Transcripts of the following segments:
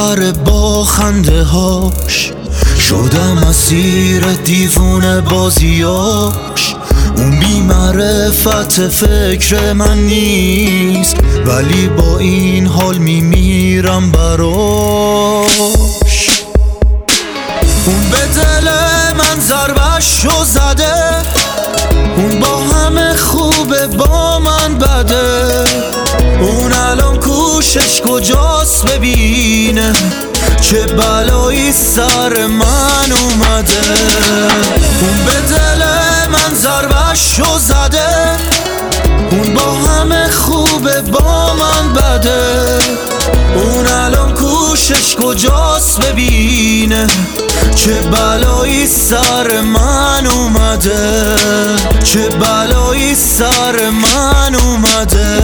ببره با خنده هاش، شدم اسیر دیوونه بازیاش. اون بی معرفت فکر من نیست، ولی با این حال میمیرم براش. اون به دل من ضربه‌شو زده، اون با همه خوبه با من بده. اون الان کوشش کجاست ببینه چه بلایی سر من اومده. اون به دل من ضربه‌شو زده، اون با همه خوبه با من بده. اون الان کوشش کجاست ببینه چه بلایی سر من اومده، چه بلایی سر من اومده.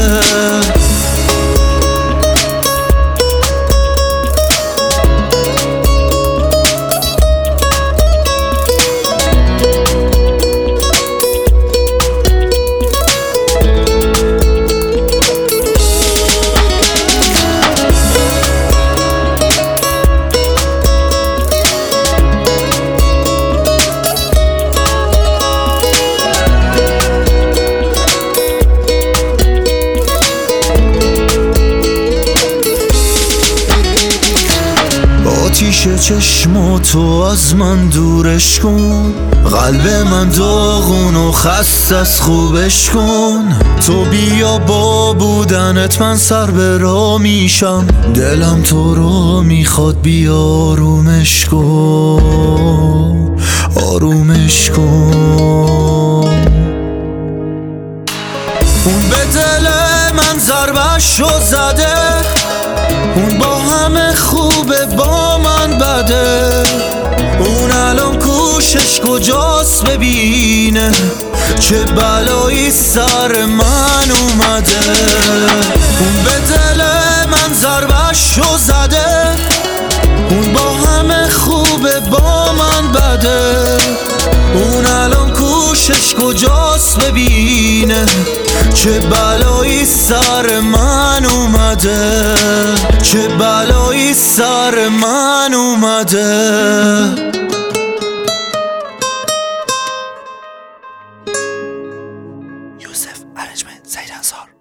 آتیش چشماتو از من دورش کن، قلب من داغون و خسته از خوبش کن. تو بیا با بودنت من سر به راه میشم، دلم تو رو میخواد بیا آرومش کن، آرومش کن. اون به دل من ضربه‌شو زده، اون با همه خوبه با من بده. اون الان کوشش کجاست ببینه چه بلایی سر من اومده. اون به دل من ضربه‌شو زده، اون با همه خوبه با من بده. اون الان کوشش کجاست ببینه چه بلایی سر من اومده، چه بلایی سر من اومده. یوسف ارنجمنت سید انصار.